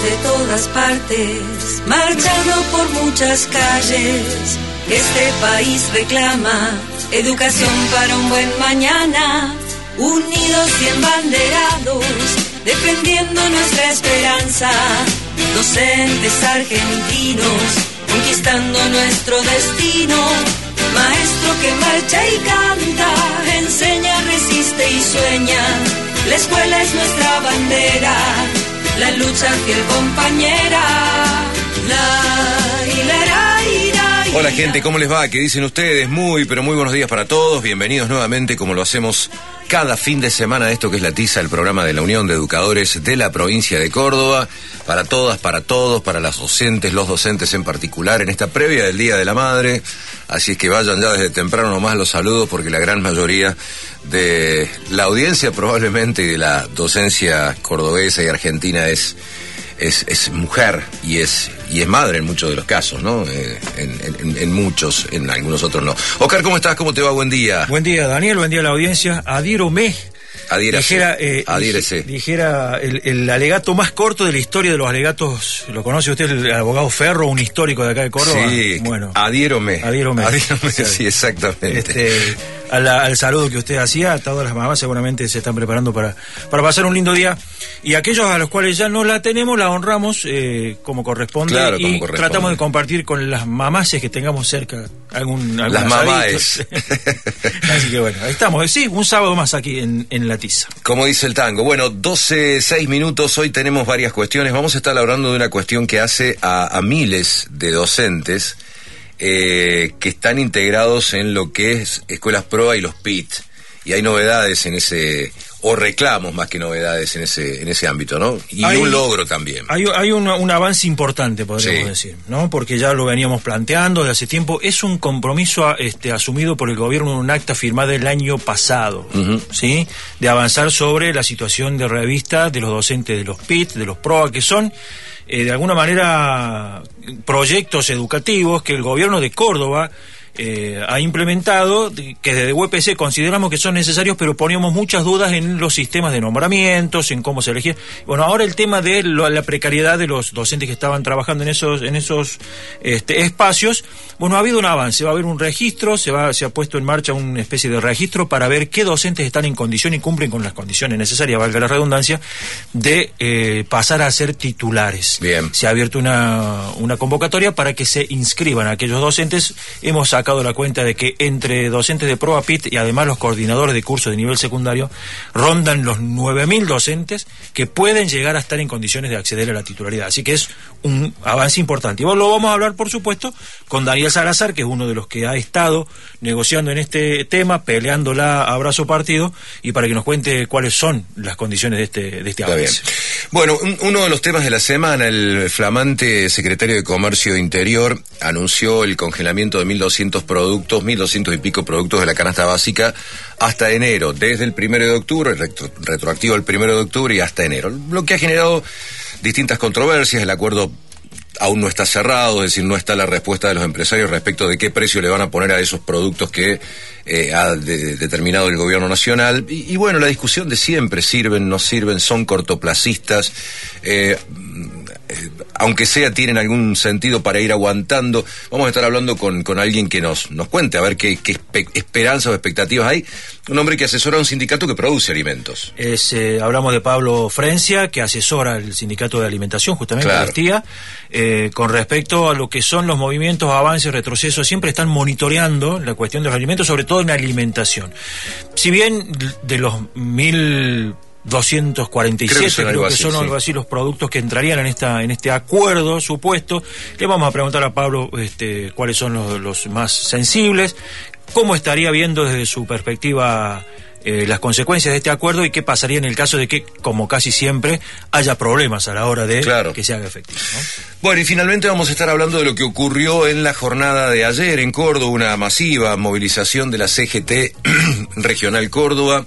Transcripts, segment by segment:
de todas partes, marchando por muchas calles. Este país reclama educación para un buen mañana, unidos y embanderados, defendiendo nuestra esperanza. Docentes argentinos, conquistando nuestro destino. Maestro que marcha y canta, enseña, resiste y sueña. La escuela es nuestra bandera, la lucha fiel compañera. Hola gente, ¿cómo les va? ¿Qué dicen ustedes? Muy, pero muy buenos días para todos. Bienvenidos nuevamente, como lo hacemos cada fin de semana, esto que es La Tiza, el programa de la Unión de Educadores de la provincia de Córdoba. Para todas, para todos, para las docentes, los docentes en particular, en esta previa del Día de la Madre. Así es que vayan ya desde temprano nomás los saludos, porque la gran mayoría de la audiencia probablemente y de la docencia cordobesa y argentina es mujer y es madre en muchos de los casos, ¿no? En muchos, en algunos otros no. Oscar, ¿cómo estás? ¿Cómo te va? Buen día. Buen día, Daniel. Buen día a la audiencia. Adhiérome. Dijera el alegato más corto de la historia de los alegatos. ¿Lo conoce usted, el abogado Ferro, un histórico de acá de Córdoba? Sí, bueno. Adhiérome, sí, exactamente. Al saludo que usted hacía, todas las mamás seguramente se están preparando para pasar un lindo día, y aquellos a los cuales ya no la tenemos, la honramos como corresponde, claro, y tratamos de compartir con las mamases que tengamos cerca las mamaes. Así que bueno, ahí estamos, sí, un sábado más aquí en La Tiza. Como dice el tango. Bueno, 12:06 minutos, hoy tenemos varias cuestiones. Vamos a estar hablando de una cuestión que hace a miles de docentes que están integrados en lo que es Escuelas Proa y los PIT, y hay novedades en ese, o reclamos más que novedades en ese ámbito, ¿no? Y un logro también. Hay un avance importante, podríamos decir, ¿no? Porque ya lo veníamos planteando de hace tiempo. Es un compromiso asumido por el gobierno en un acta firmada el año pasado, ¿sí? De avanzar sobre la situación de revista de los docentes de los PIT, de los PROA, que son de alguna manera proyectos educativos que el gobierno de Córdoba ha implementado, que desde UPC consideramos que son necesarios, pero poníamos muchas dudas en los sistemas de nombramientos, en cómo se elegía. Bueno, ahora el tema de la precariedad de los docentes que estaban trabajando en esos espacios. Bueno, ha habido un avance, va a haber un registro, se ha puesto en marcha una especie de registro para ver qué docentes están en condición y cumplen con las condiciones necesarias, valga la redundancia, de pasar a ser titulares. Bien. Se ha abierto una convocatoria para que se inscriban a aquellos docentes. Hemos sacado la cuenta de que entre docentes de PROA, PIT y además los coordinadores de cursos de nivel secundario rondan los 9.000 docentes que pueden llegar a estar en condiciones de acceder a la titularidad. Así que es un avance importante. Y lo vamos a hablar, por supuesto, con Daniel Salazar, que es uno de los que ha estado negociando en este tema, peleándola a brazo partido, y para que nos cuente cuáles son las condiciones de este avance. Bueno, uno de los temas de la semana, el flamante secretario de Comercio de Interior anunció el congelamiento de 1.200 productos, 1.200 y pico productos de la canasta básica hasta enero, desde el 1 de octubre, retroactivo el 1 de octubre y hasta enero, lo que ha generado distintas controversias. El acuerdo aún no está cerrado, es decir, no está la respuesta de los empresarios respecto de qué precio le van a poner a esos productos que ha determinado el gobierno nacional. Y bueno, la discusión de siempre, sirven, no sirven, son cortoplacistas, aunque sea tienen algún sentido para ir aguantando. Vamos a estar hablando con alguien que nos cuente a ver qué esperanzas o expectativas hay. Un hombre que asesora a un sindicato que produce alimentos. Hablamos de Pablo Frencia, que asesora el sindicato de alimentación, justamente, claro, la TIA, con respecto a lo que son los movimientos, avances, retrocesos. Siempre están monitoreando la cuestión de los alimentos, sobre todo en alimentación. Si bien de los 1.247, creo que son algo así los productos que entrarían en este acuerdo supuesto, le vamos a preguntar a Pablo cuáles son los más sensibles, cómo estaría viendo desde su perspectiva las consecuencias de este acuerdo y qué pasaría en el caso de que, como casi siempre, haya problemas a la hora de que se haga efectivo, ¿no? Bueno, y finalmente vamos a estar hablando de lo que ocurrió en la jornada de ayer en Córdoba, una masiva movilización de la CGT Regional Córdoba,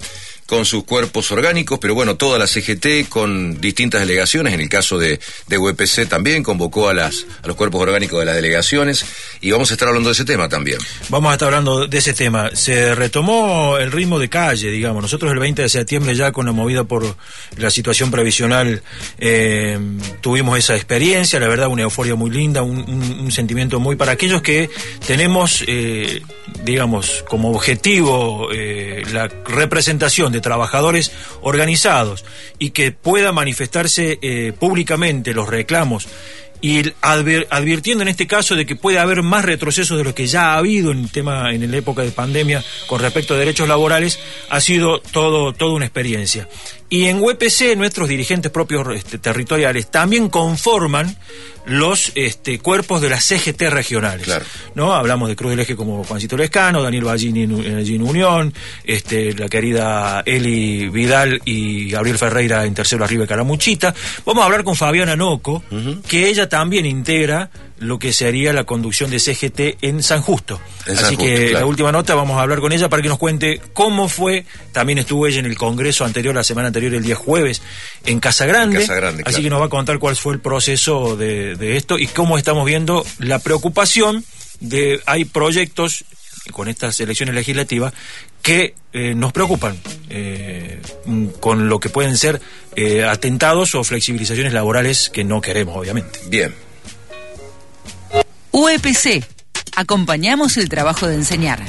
con sus cuerpos orgánicos, pero bueno, toda la CGT con distintas delegaciones, en el caso de UPC también convocó a los cuerpos orgánicos de las delegaciones, y vamos a estar hablando de ese tema también. Vamos a estar hablando de ese tema. Se retomó el ritmo de calle, digamos. Nosotros el 20 de septiembre ya con la movida por la situación previsional tuvimos esa experiencia, la verdad una euforia muy linda, un sentimiento muy para aquellos que tenemos, digamos, como objetivo la representación de trabajadores organizados y que pueda manifestarse públicamente los reclamos y advirtiendo en este caso de que puede haber más retrocesos de los que ya ha habido en la época de pandemia con respecto a derechos laborales, ha sido toda una experiencia. Y en UPC nuestros dirigentes propios territoriales también conforman los cuerpos de las CGT regionales. Claro. ¿No? Hablamos de Cruz del Eje como Juancito Lescano, Daniel Ballini en Unión, la querida Eli Vidal y Gabriel Ferreira en Tercero Arriba de Calamuchita. Vamos a hablar con Fabiana Noco, que ella también integra lo que sería la conducción de CGT en San Justo. Así que la última nota vamos a hablar con ella para que nos cuente cómo fue. También estuvo ella en el congreso anterior, la semana anterior, el día jueves, en Casa Grande. Así que nos va a contar cuál fue el proceso de esto y cómo estamos viendo la preocupación de... Hay proyectos con estas elecciones legislativas que nos preocupan con lo que pueden ser atentados o flexibilizaciones laborales que no queremos, obviamente. Bien. UPC. Acompañamos el trabajo de enseñar.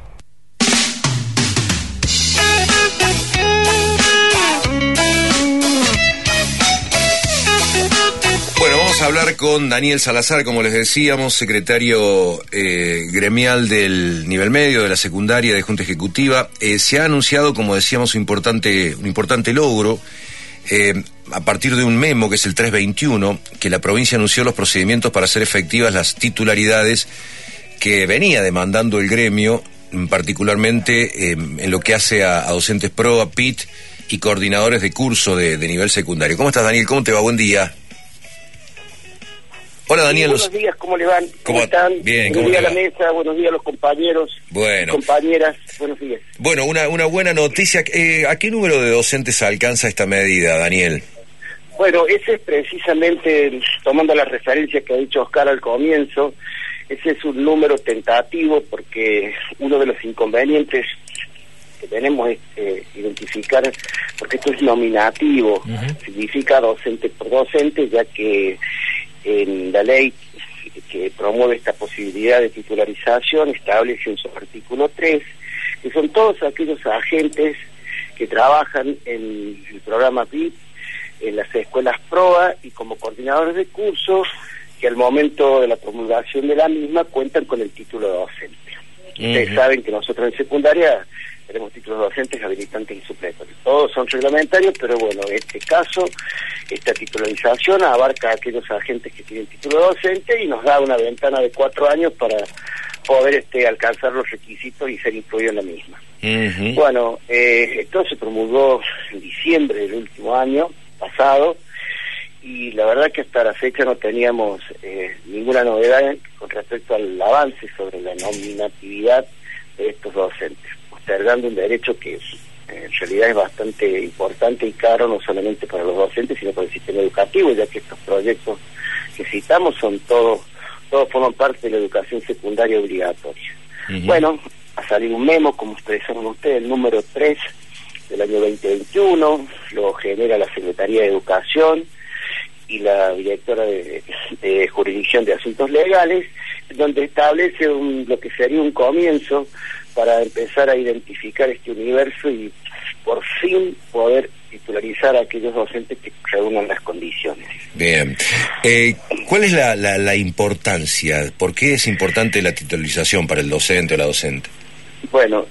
Bueno, vamos a hablar con Daniel Salazar, como les decíamos, secretario gremial del nivel medio de la secundaria de Junta Ejecutiva. Se ha anunciado, como decíamos, un importante logro. A partir de un memo que es el 321, que la provincia anunció los procedimientos para hacer efectivas las titularidades que venía demandando el gremio, particularmente en lo que hace a docentes PROA, PIT y coordinadores de curso de nivel secundario. ¿Cómo estás, Daniel? ¿Cómo te va? Buen día. Hola, Daniel. Buenos días, ¿cómo le van? ¿Cómo están? Bien, buenos días a la mesa, buenos días a los compañeros, compañeras, buenos días. Bueno, una buena noticia. ¿A qué número de docentes alcanza esta medida, Daniel? Bueno, ese es precisamente, tomando la referencia que ha dicho Oscar al comienzo, ese es un número tentativo porque uno de los inconvenientes que tenemos es identificar, porque esto es nominativo, significa docente por docente, ya que en la ley que promueve esta posibilidad de titularización establece en su artículo 3 que son todos aquellos agentes que trabajan en el programa PIT, en las escuelas PROA y como coordinadores de cursos que al momento de la promulgación de la misma cuentan con el título de docente. Ustedes saben que nosotros en secundaria tenemos títulos docentes, habilitantes y supletorios. Todos son reglamentarios, pero bueno, en este caso, esta titularización abarca a aquellos agentes que tienen título docente y nos da una ventana de 4 años para poder alcanzar los requisitos y ser incluido en la misma. Bueno, esto se promulgó en diciembre del último año pasado y la verdad que hasta la fecha no teníamos ninguna novedad con respecto al avance sobre la nominatividad de estos docentes, postergando un derecho que en realidad es bastante importante y caro, no solamente para los docentes, sino para el sistema educativo, ya que estos proyectos que citamos son todos forman parte de la educación secundaria obligatoria. Bueno, ha salido un memo, como expresaron ustedes, el número 3 del año 2021, lo genera la Secretaría de Educación y la directora de Jurisdicción de Asuntos Legales, donde establece lo que sería un comienzo para empezar a identificar este universo y por fin poder titularizar a aquellos docentes que reúnan las condiciones. Bien. ¿Cuál es la importancia? ¿Por qué es importante la titularización para el docente o la docente? Bueno,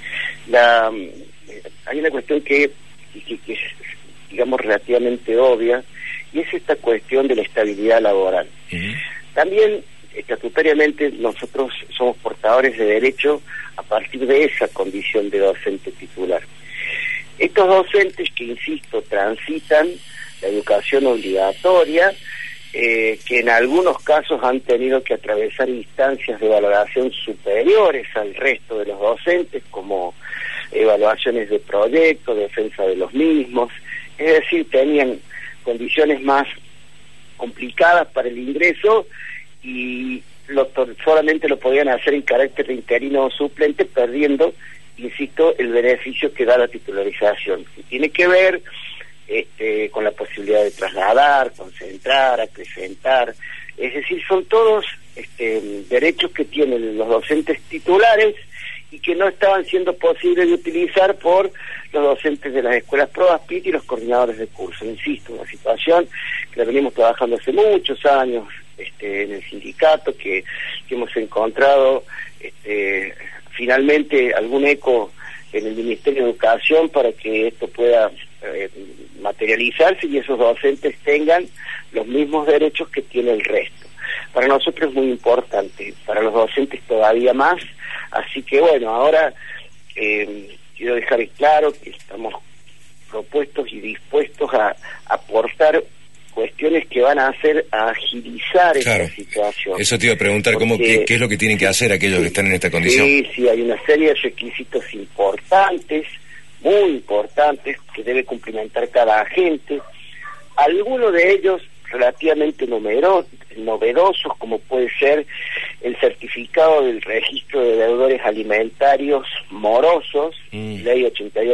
hay una cuestión que es, digamos, relativamente obvia, y es esta cuestión de la estabilidad laboral. También, estatutariamente, nosotros somos portadores de derecho a partir de esa condición de docente titular. Estos docentes que, insisto, transitan la educación obligatoria, que en algunos casos han tenido que atravesar instancias de valoración superiores al resto de los docentes, como evaluaciones de proyectos, defensa de los mismos, es decir, tenían condiciones más complicadas para el ingreso y solamente lo podían hacer en carácter de interino o suplente, perdiendo, insisto, el beneficio que da la titularización, que tiene que ver con la posibilidad de trasladar, concentrar, acrecentar, es decir, son todos derechos que tienen los docentes titulares y que no estaban siendo posibles de utilizar por los docentes de las escuelas ProAspit y los coordinadores de curso. Insisto, una situación que la venimos trabajando hace muchos años en el sindicato, que hemos encontrado finalmente algún eco en el Ministerio de Educación para que esto pueda materializarse y esos docentes tengan los mismos derechos que tiene el resto. Para nosotros es muy importante, para los docentes todavía más, así que bueno, ahora quiero dejar claro que estamos propuestos y dispuestos a aportar cuestiones que van a hacer a agilizar esta situación. Eso te iba a preguntar, ¿qué es lo que tienen que hacer aquellos que están en esta condición? Sí, hay una serie de requisitos importantes, muy importantes, que debe cumplimentar cada agente. Algunos de ellos relativamente novedosos, como puede ser el certificado del registro de deudores alimentarios morosos, ley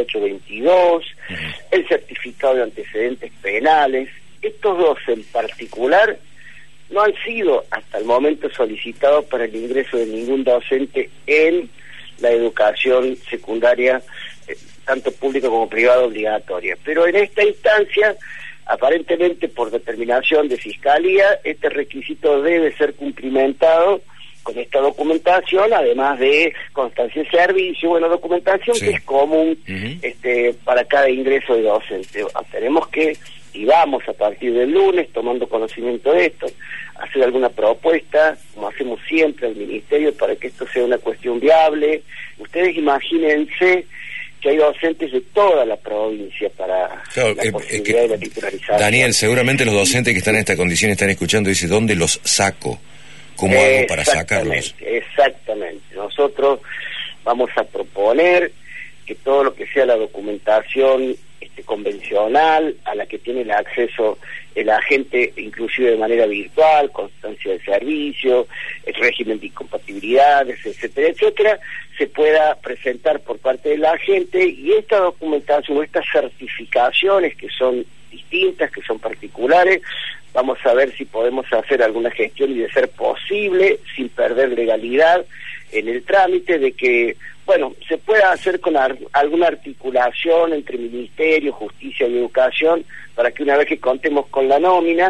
8822, el certificado de antecedentes penales. Estos dos en particular no han sido hasta el momento solicitados para el ingreso de ningún docente en la educación secundaria, tanto pública como privada obligatoria. Pero en esta instancia, aparentemente por determinación de Fiscalía, este requisito debe ser cumplimentado con esta documentación, además de constancia de servicio, documentación que es común para cada ingreso de docente. Tenemos que, y vamos a partir del lunes, tomando conocimiento de esto, hacer alguna propuesta, como hacemos siempre al Ministerio, para que esto sea una cuestión viable. Ustedes imagínense que hay docentes de toda la provincia para la posibilidad de la titularización. Daniel, seguramente los docentes que están en esta condición están escuchando y dicen, ¿dónde los saco? ¿Cómo hago para sacarlos? Exactamente. Nosotros vamos a proponer que todo lo que sea la documentación convencional, a la que tiene el acceso el agente, inclusive de manera virtual, constancia de servicio, el régimen de incompatibilidades, etcétera, etcétera, se pueda presentar por parte del agente, y esta documentación, estas certificaciones que son distintas, que son particulares, vamos a ver si podemos hacer alguna gestión y de ser posible, sin perder legalidad en el trámite, de que se pueda hacer con alguna articulación entre Ministerio, Justicia y Educación, para que una vez que contemos con la nómina,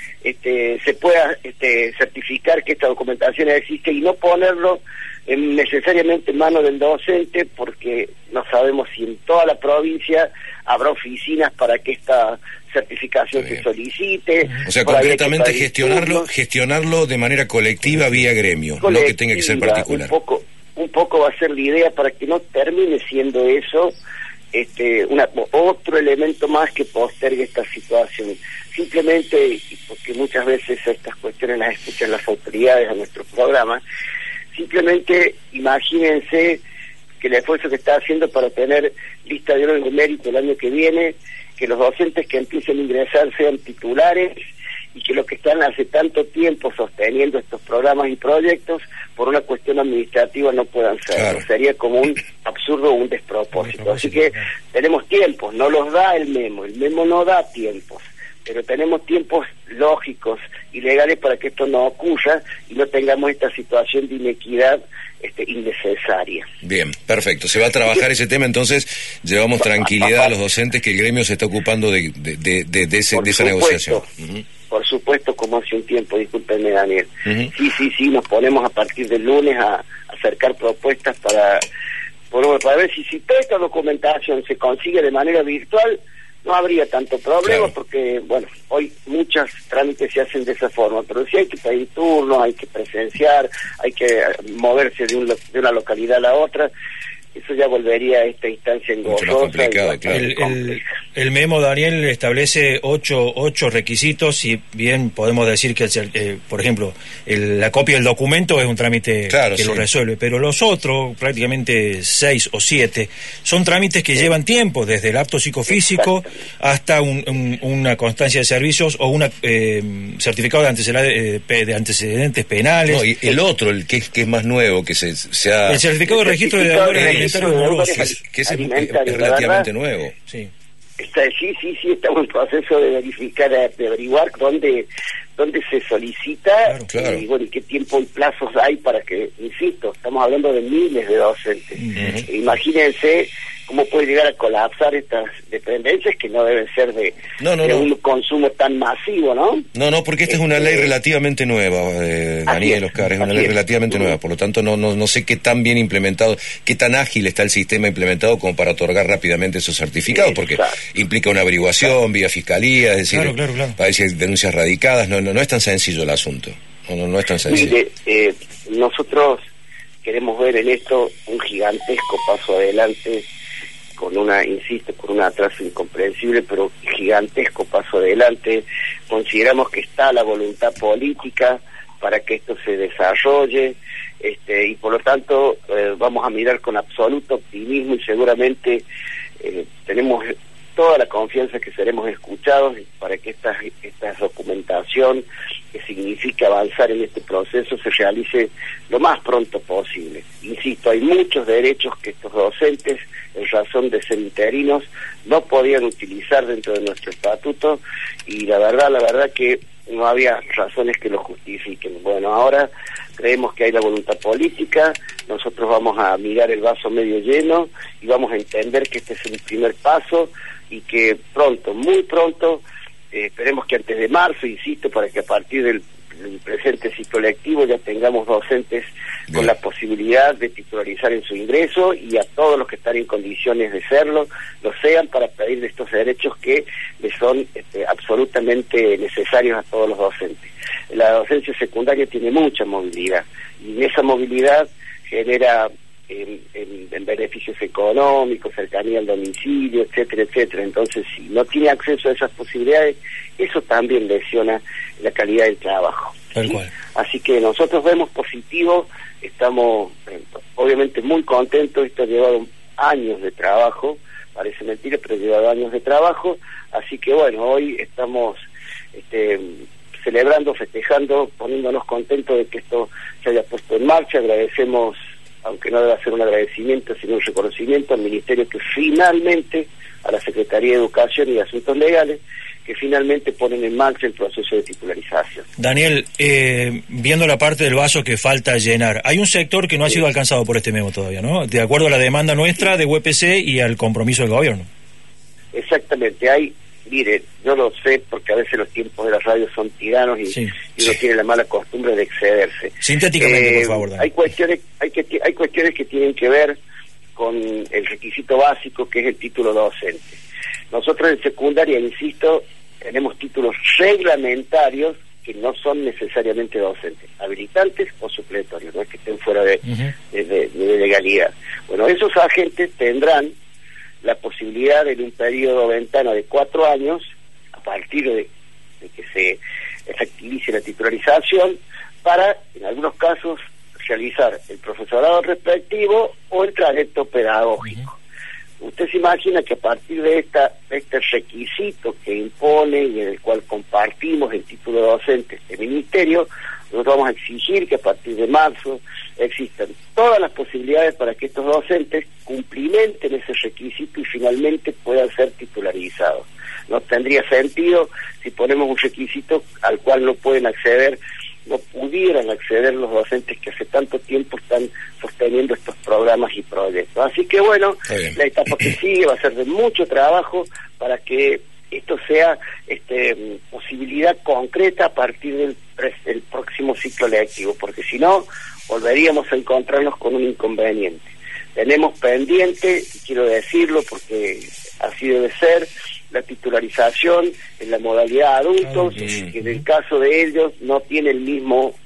se pueda certificar que esta documentación existe y no ponerlo necesariamente en manos del docente, porque no sabemos si en toda la provincia habrá oficinas para que esta certificación se solicite. O sea, concretamente gestionarlo de manera colectiva vía gremio, no que tenga que ser particular. Un poco va a ser la idea para que no termine siendo eso otro elemento más que postergue esta situación. Simplemente, porque muchas veces estas cuestiones las escuchan las autoridades a nuestro programa, simplemente imagínense que el esfuerzo que está haciendo para tener lista de oro de mérito el año que viene, que los docentes que empiecen a ingresar sean titulares, y que los que están hace tanto tiempo sosteniendo estos programas y proyectos, por una cuestión administrativa no puedan ser. Claro. Sería como un absurdo o un despropósito. Así que tenemos tiempos, no los da el memo no da tiempos, pero tenemos tiempos lógicos y legales para que esto no ocurra y no tengamos esta situación de inequidad innecesaria. Bien, perfecto. Se va a trabajar ese tema, entonces llevamos tranquilidad a los docentes que el gremio se está ocupando de esa negociación. Por supuesto, como hace un tiempo, discúlpenme, Daniel. Sí, nos ponemos a partir del lunes a acercar propuestas para ver si toda esta documentación se consigue de manera virtual, no habría tanto problema, porque, hoy muchos trámites se hacen de esa forma, pero si hay que pedir turnos, hay que presenciar, hay que moverse de una localidad a la otra, eso ya volvería a esta instancia engorrosa y compleja. El memo, Daniel, establece ocho requisitos, y bien podemos decir que, por ejemplo, la copia del documento es un trámite que lo resuelve, pero los otros, prácticamente 6 o 7, son trámites que llevan tiempo, desde el acto psicofísico hasta una constancia de servicios o un certificado de antecedentes penales. No, y el otro, el que es más nuevo, que se ha... El certificado de registro de deudores alimentarios morosos. Que es relativamente nuevo. Sí. Sí, estamos en proceso de verificar, de averiguar dónde se solicita, claro. Y bueno, y qué tiempo y plazos hay para que, insisto, estamos hablando de miles de docentes. Imagínense cómo puede llegar a colapsar estas dependencias que no deben ser de un consumo tan masivo, ¿no? No, porque esta es una ley relativamente nueva, Daniel, Oscar, es una ley relativamente nueva, por lo tanto no sé qué tan bien implementado, qué tan ágil está el sistema implementado como para otorgar rápidamente esos certificados, porque implica una averiguación vía fiscalía, es decir, para decir denuncias radicadas, no es tan sencillo el asunto, no es tan sencillo. Mire, nosotros queremos ver en esto un gigantesco paso adelante, con un atraso incomprensible, pero gigantesco paso adelante. Consideramos que está la voluntad política para que esto se desarrolle, y por lo tanto vamos a mirar con absoluto optimismo, y seguramente tenemos toda la confianza que seremos escuchados para que esta documentación, que significa avanzar en este proceso, se realice lo más pronto posible. Insisto, hay muchos derechos que estos docentes, en razón de ser interinos, no podían utilizar dentro de nuestro estatuto, y la verdad que no había razones que lo justifiquen. Bueno, ahora creemos que hay la voluntad política, nosotros vamos a mirar el vaso medio lleno y vamos a entender que este es el primer paso, y que pronto, muy pronto, esperemos que antes de marzo, insisto, para que a partir del presente ciclo lectivo ya tengamos docentes con la posibilidad de titularizar en su ingreso, y a todos los que están en condiciones de serlo, lo sean, para pedir estos derechos que les son absolutamente necesarios a todos los docentes. La docencia secundaria tiene mucha movilidad, y en esa movilidad genera en beneficios económicos, cercanía al domicilio, etcétera. Entonces, si no tiene acceso a esas posibilidades, eso también lesiona la calidad del trabajo. Tal cual. Así que nosotros vemos positivo, estamos obviamente muy contentos. Esto ha llevado años de trabajo, parece mentira, pero ha llevado años de trabajo. Así que bueno, hoy estamos celebrando, festejando, poniéndonos contentos de que esto se haya puesto en marcha. Agradecemos, aunque no debe ser un agradecimiento, sino un reconocimiento al Ministerio, que finalmente, a la Secretaría de Educación y de Asuntos Legales, que finalmente ponen en marcha el proceso de titularización. Daniel, viendo la parte del vaso que falta llenar, hay un sector que no ha sido alcanzado por este memo todavía, ¿no? De acuerdo a la demanda nuestra de UPC y al compromiso del gobierno. Exactamente, mire, yo lo sé porque a veces los tiempos de la radio son tiranos y uno tiene la mala costumbre de excederse. Sintéticamente, por favor, Daniel. Hay cuestiones que tienen que ver con el requisito básico, que es el título docente. Nosotros en secundaria, insisto, tenemos títulos reglamentarios que no son necesariamente docentes, habilitantes o supletorios, no es que estén fuera de legalidad. Bueno, esos agentes tendrán la posibilidad en un periodo ventana de 4 años, a partir de que se efectivice la titularización, para, en algunos casos, realizar el profesorado respectivo o el trayecto pedagógico. Usted se imagina que a partir de este requisito que impone y en el cual compartimos el título de docente este ministerio, nosotros vamos a exigir que a partir de marzo existan todas las posibilidades para que estos docentes cumplimenten ese requisito y finalmente puedan ser titularizados. No tendría sentido si ponemos un requisito al cual no pueden acceder, no pudieran acceder los docentes que hace tanto tiempo están sosteniendo estos programas y proyectos. Así que bueno, la etapa que sigue va a ser de mucho trabajo para que esto sea posibilidad concreta a partir del próximo ciclo lectivo, porque si no, volveríamos a encontrarnos con un inconveniente. Tenemos pendiente, y quiero decirlo porque así debe ser, la titularización en la modalidad adultos, que en el caso de ellos no tiene el mismo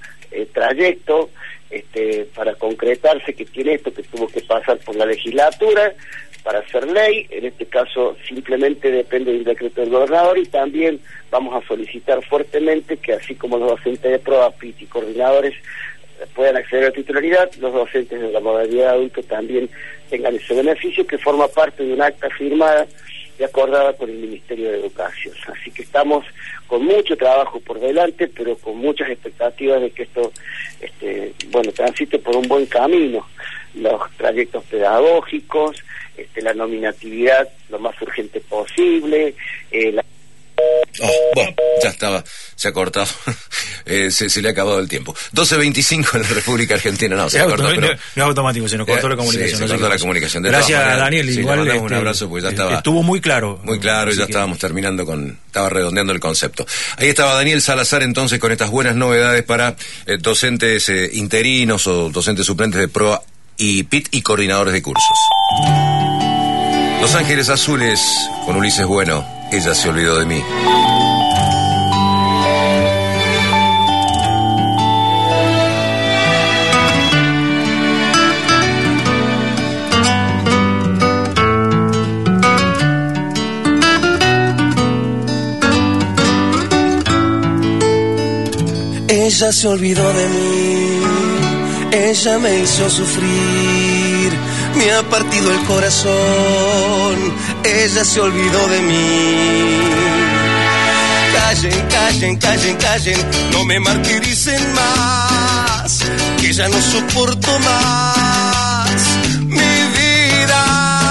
trayecto para concretarse que tiene esto, que tuvo que pasar por la legislatura, para hacer ley. En este caso simplemente depende del decreto del gobernador, y también vamos a solicitar fuertemente que, así como los docentes de PROA, PIT y coordinadores puedan acceder a la titularidad, los docentes de la modalidad de adulto también tengan ese beneficio, que forma parte de un acta firmada y acordada con el Ministerio de Educación. Así que estamos con mucho trabajo por delante, pero con muchas expectativas de que esto transite por un buen camino. Los trayectos pedagógicos, la nominatividad lo más urgente posible, bueno, ya estaba, se ha cortado, se le ha acabado el tiempo. 12:25 en la República Argentina, no, se ha cortado. No es automático, se nos cortó la comunicación. Sí, se cortó la comunicación. Gracias, Daniel, sí, igual un abrazo, porque ya estaba... Estuvo muy claro. Muy claro, y ya estábamos terminando estaba redondeando el concepto. Ahí estaba Daniel Salazar entonces con estas buenas novedades para docentes interinos o docentes suplentes de PROA y PIT y coordinadores de cursos. Los Ángeles Azules con Ulises Bueno, ella se olvidó de mí. Ella se olvidó de mí, ella me hizo sufrir, me ha partido el corazón, ella se olvidó de mí. Callen, callen, callen, callen, no me martiricen más, que ya no soporto más mi vida.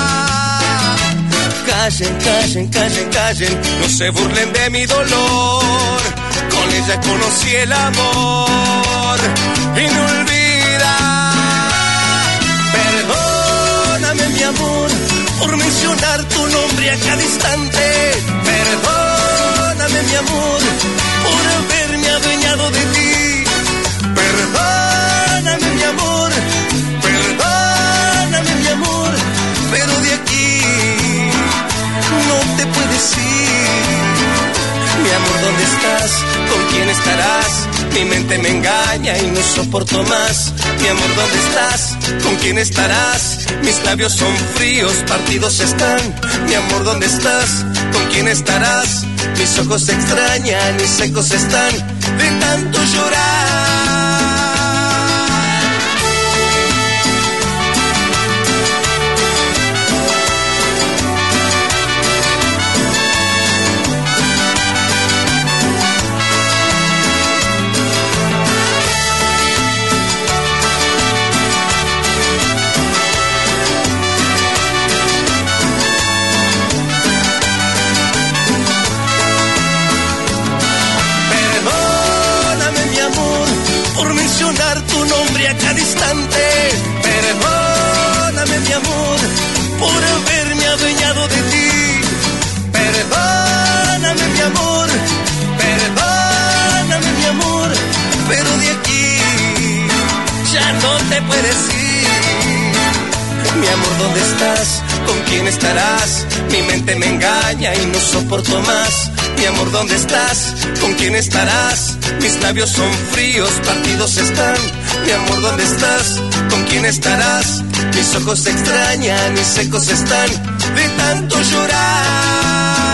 Callen, callen, callen, callen, no se burlen de mi dolor, con ella conocí el amor y no olvida. Perdóname mi amor por mencionar tu nombre a cada instante. Perdóname mi amor por haberme adueñado de ti. Perdóname mi amor, perdóname mi amor, pero de aquí no te puedes ir. Mi amor, ¿dónde estás? ¿Con quién estarás? Mi mente me engaña y no soporto más. Mi amor, ¿dónde estás? ¿Con quién estarás? Mis labios son fríos, partidos están. Mi amor, ¿dónde estás? ¿Con quién estarás? Mis ojos se extrañan y secos están de tanto llorar. Tu nombre a cada instante. Perdóname mi amor por haberme adueñado de ti. Perdóname mi amor, perdóname mi amor, pero de aquí ya no te puedes ir. Mi amor, ¿dónde estás? ¿Con quién estarás? Mi mente me engaña y no soporto más. Mi amor, ¿dónde estás? ¿Con quién estarás? Mis labios son fríos, partidos están. Mi amor, ¿dónde estás? ¿Con quién estarás? Mis ojos se extrañan y secos están de tanto llorar.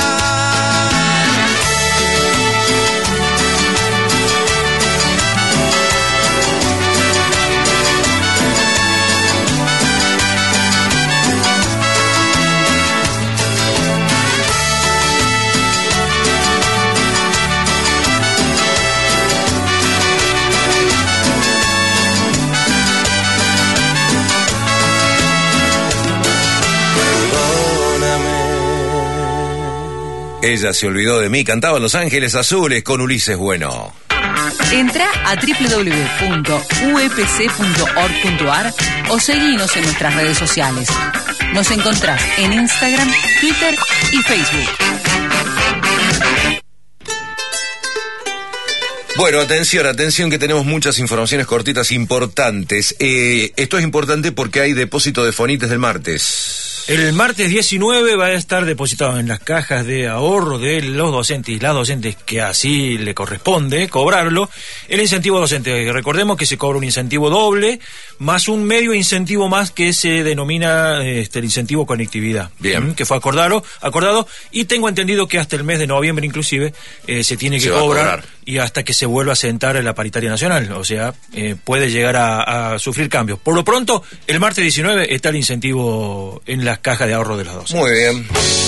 Ella se olvidó de mí, cantaban Los Ángeles Azules con Ulises Bueno. Entra a www.upc.org.ar o seguinos en nuestras redes sociales. Nos encontrás en Instagram, Twitter y Facebook. Bueno, atención, que tenemos muchas informaciones cortitas importantes. Esto es importante porque hay depósito de Fonites del martes. El martes 19 va a estar depositado en las cajas de ahorro de los docentes y las docentes que así le corresponde cobrarlo, el incentivo docente. Recordemos que se cobra un incentivo doble, más un medio incentivo más que se denomina el incentivo conectividad. Bien. Que fue acordado, y tengo entendido que hasta el mes de noviembre inclusive se tiene que cobrar y hasta que se vuelva a sentar en la paritaria nacional, o sea, puede llegar a sufrir cambios. Por lo pronto, el martes 19 está el incentivo en las cajas de ahorro de los docentes. Muy bien.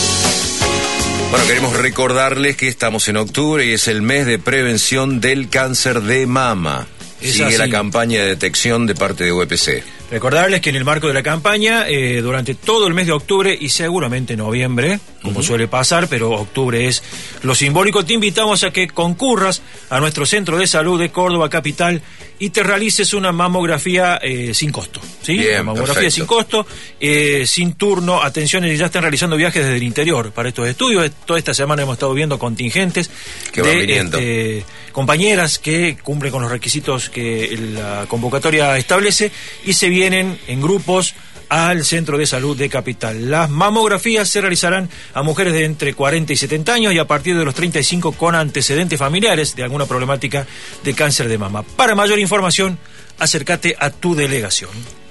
Bueno, queremos recordarles que estamos en octubre y es el mes de prevención del cáncer de mama. Sigue la campaña de detección de parte de UPC. Recordarles que en el marco de la campaña, durante todo el mes de octubre y seguramente noviembre, como suele pasar, pero octubre es lo simbólico, te invitamos a que concurras a nuestro centro de salud de Córdoba Capital y te realices una mamografía sin costo, ¿sí? Bien, una mamografía perfecto. sin costo, sin turno. Atención, ya están realizando viajes desde el interior para estos estudios. Toda esta semana hemos estado viendo contingentes que van viniendo. Compañeras que cumplen con los requisitos que la convocatoria establece y se vienen en grupos al Centro de Salud de Capital. Las mamografías se realizarán a mujeres de entre 40 y 70 años y a partir de los 35 con antecedentes familiares de alguna problemática de cáncer de mama. Para mayor información, acércate a tu delegación.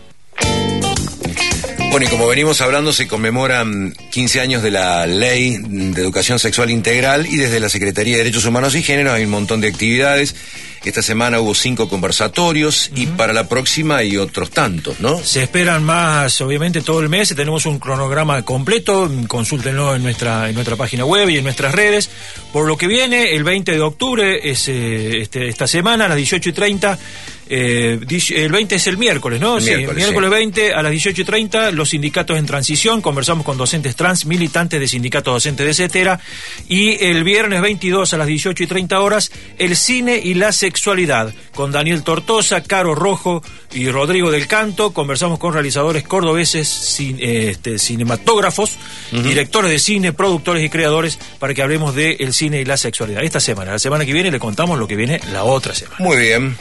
Bueno, y como venimos hablando, se conmemoran 15 años de la Ley de Educación Sexual Integral y desde la Secretaría de Derechos Humanos y Género hay un montón de actividades. Esta semana hubo 5 conversatorios y para la próxima hay otros tantos, ¿no? Se esperan más, obviamente, todo el mes. Tenemos un cronograma completo. Consúltenlo en nuestra página web y en nuestras redes. Por lo que viene, el 20 de octubre, es esta semana, a las 18:30. El 20 es el miércoles, ¿no? Miércoles 20 a las 18:30, los sindicatos en transición, conversamos con docentes trans, militantes de sindicatos docentes de CETERA, y el viernes 22 a las 18:30 horas, el cine y la sexualidad, con Daniel Tortosa, Caro Rojo y Rodrigo del Canto. Conversamos con realizadores cordobeses, cinematógrafos, directores de cine, productores y creadores, para que hablemos de el cine y la sexualidad. Esta semana, la semana que viene le contamos lo que viene la otra semana. Muy bien.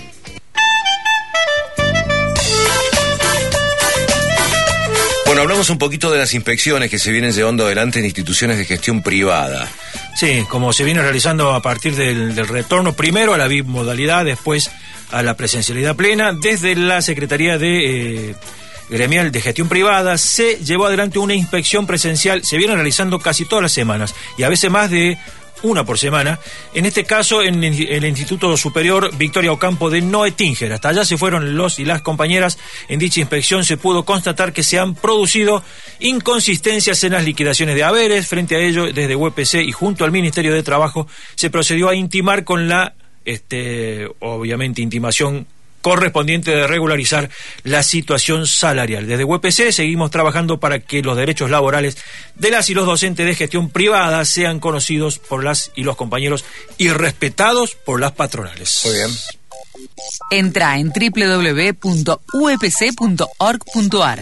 Bueno, hablamos un poquito de las inspecciones que se vienen llevando adelante en instituciones de gestión privada. Sí, como se viene realizando a partir del retorno primero a la bimodalidad, después a la presencialidad plena, desde la Secretaría de Gremial de Gestión Privada se llevó adelante una inspección presencial. Se viene realizando casi todas las semanas y a veces más de una por semana. En este caso, en el Instituto Superior Victoria Ocampo de Noetinger. Hasta allá se fueron los y las compañeras. En dicha inspección se pudo constatar que se han producido inconsistencias en las liquidaciones de haberes. Frente a ello, desde UPC y junto al Ministerio de Trabajo, se procedió a intimar con la, obviamente, intimación correspondiente de regularizar la situación salarial. Desde UPC seguimos trabajando para que los derechos laborales de las y los docentes de gestión privada sean conocidos por las y los compañeros y respetados por las patronales. Muy bien. Entra en www.upc.org.ar.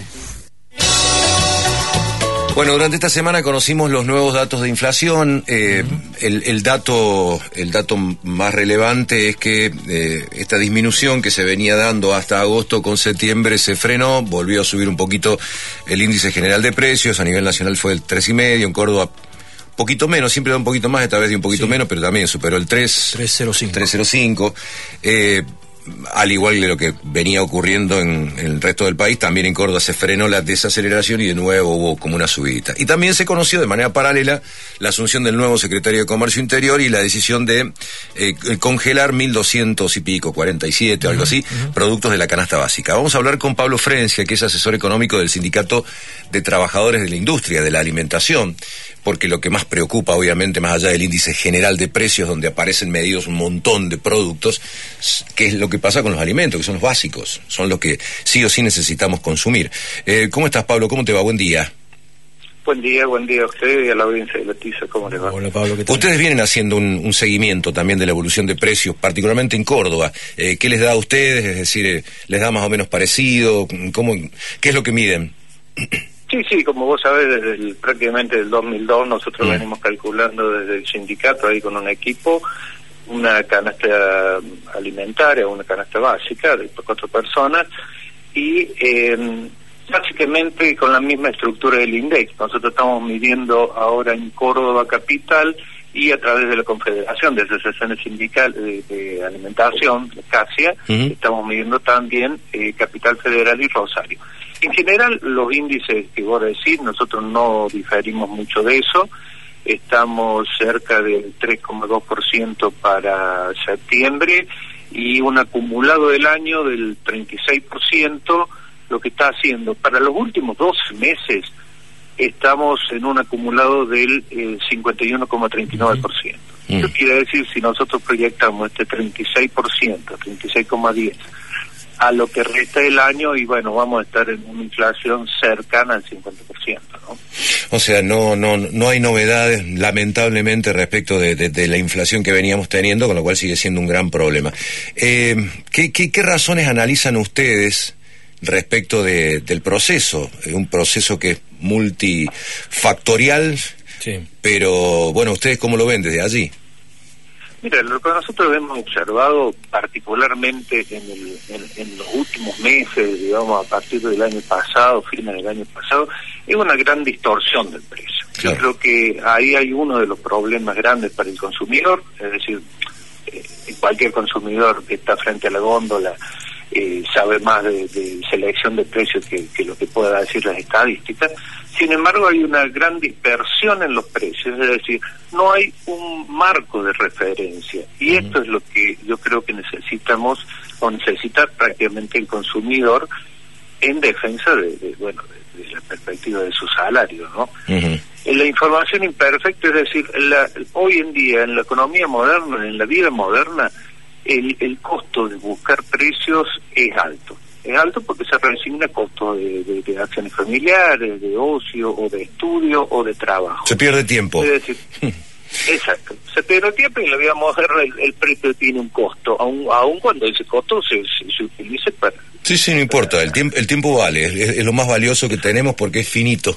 Bueno, durante esta semana conocimos los nuevos datos de inflación. El dato más relevante es que esta disminución que se venía dando hasta agosto con septiembre se frenó, volvió a subir un poquito el índice general de precios. A nivel nacional fue el 3,5, en Córdoba poquito menos, siempre da un poquito más, esta vez dio un poquito menos, pero también superó el 3,05. Al igual de lo que venía ocurriendo en el resto del país, también en Córdoba se frenó la desaceleración y de nuevo hubo como una subida. Y también se conoció de manera paralela la asunción del nuevo secretario de Comercio Interior y la decisión de congelar 1.200 y pico, 47 o algo así, productos de la canasta básica. Vamos a hablar con Pablo Frencia, que es asesor económico del Sindicato de Trabajadores de la Industria de la Alimentación, porque lo que más preocupa, obviamente, más allá del índice general de precios, donde aparecen medidos un montón de productos, que es lo que pasa con los alimentos, que son los básicos, son los que sí o sí necesitamos consumir. ¿Cómo estás, Pablo? ¿Cómo te va? Buen día. Buen día a usted y a la audiencia de la TISA, ¿cómo les va? Hola, Pablo, ¿qué tal? Ustedes vienen haciendo un seguimiento también de la evolución de precios, particularmente en Córdoba. ¿Qué les da a ustedes? Es decir, ¿les da más o menos parecido? ¿Qué es lo que miden? Sí, como vos sabés, prácticamente del 2002 nosotros venimos calculando desde el sindicato ahí con un equipo una canasta alimentaria, una canasta básica de 4 personas, y Básicamente con la misma estructura del INDEX. Nosotros estamos midiendo ahora en Córdoba Capital y a través de la Confederación de Asociaciones Sindicales de Alimentación, CASIA, estamos midiendo también Capital Federal y Rosario. En general, los índices que vos decís, nosotros no diferimos mucho de eso. Estamos cerca del 3,2% para septiembre y un acumulado del año del 36%, lo que está haciendo. Para los últimos 12 meses estamos en un acumulado del 51,39%. Eso quiere decir, si nosotros proyectamos este 36%, 36,10%, a lo que resta del año, y bueno, vamos a estar en una inflación cercana al 50%, ¿no? O sea, no hay novedades, lamentablemente, respecto de la inflación que veníamos teniendo, con lo cual sigue siendo un gran problema. ¿Qué razones analizan ustedes respecto del proceso? Un proceso que es multifactorial, sí. Pero bueno, ¿ustedes cómo lo ven desde allí? Mira, lo que nosotros hemos observado particularmente en los últimos meses, digamos, a partir del año pasado, fines del año pasado, es una gran distorsión del precio. Claro. Yo creo que ahí hay uno de los problemas grandes para el consumidor, es decir, cualquier consumidor que está frente a la góndola sabe más de selección de precios que lo que pueda decir las estadísticas. Sin embargo, hay una gran dispersión en los precios, es decir, no hay un marco de referencia, y esto es lo que yo creo que necesitamos, o necesita prácticamente el consumidor en defensa de la perspectiva de su salario, ¿no? En la información imperfecta, es decir, hoy en día en la economía moderna, en la vida moderna, el costo de buscar precios es alto. Es alto porque se resigna costos de acciones familiares, de ocio, o de estudio, o de trabajo. Se pierde tiempo. Es decir, exacto. Se pierde tiempo y en la vida moderna el precio tiene un costo, aun cuando ese costo se utilice para... Sí, no importa, el tiempo vale, es lo más valioso que tenemos porque es finito.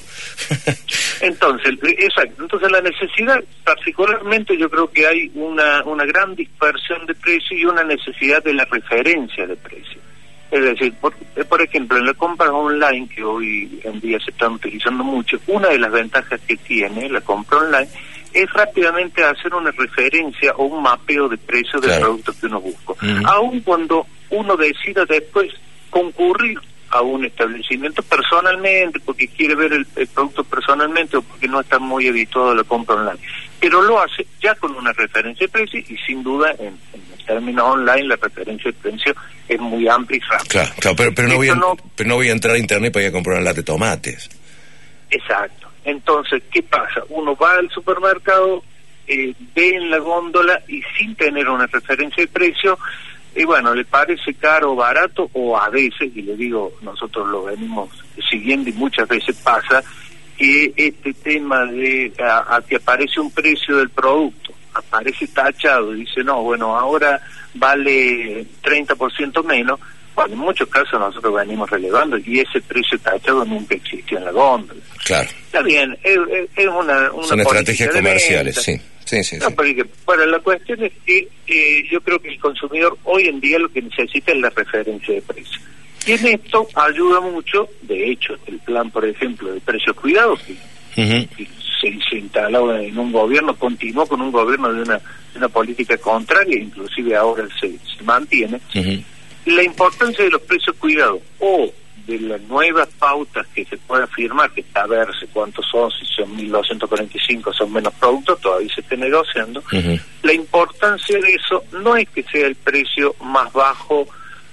Entonces, exacto, entonces la necesidad, particularmente yo creo que hay una gran dispersión de precios y una necesidad de la referencia de precios. Es decir, por ejemplo, en la compra online, que hoy en día se están utilizando mucho, una de las ventajas que tiene la compra online es rápidamente hacer una referencia o un mapeo de precios del producto que uno busca. Aun cuando uno decida después concurrir a un establecimiento personalmente, porque quiere ver el producto personalmente o porque no está muy habituado a la compra online. Pero lo hace ya con una referencia de precio y sin duda en términos online la referencia de precio es muy amplia y rápida. Claro, pero no voy a entrar a internet para ir a comprar un lata de tomates. Exacto. Entonces, ¿qué pasa? Uno va al supermercado, ve en la góndola y sin tener una referencia de precio, y bueno, le parece caro o barato, o a veces, y le digo, nosotros lo venimos siguiendo y muchas veces pasa, que este tema de a que aparece un precio del producto, aparece tachado y dice, no, bueno, ahora vale 30% menos, bueno, en muchos casos nosotros venimos relevando y ese precio tachado nunca existió en la góndola. Claro. Está bien, es una son estrategias comerciales, sí. No, porque, bueno, la cuestión es que yo creo que el consumidor hoy en día lo que necesita es la referencia de precio. Y en esto ayuda mucho, de hecho, el plan, por ejemplo, de precios cuidados, que se instaló en un gobierno, continuó con un gobierno de una política contraria, inclusive ahora se mantiene. La importancia de los precios cuidados o de las nuevas pautas que se puedan firmar, que está a verse cuántos son, si son 1.245, son menos productos, todavía se está negociando. La importancia de eso no es que sea el precio más bajo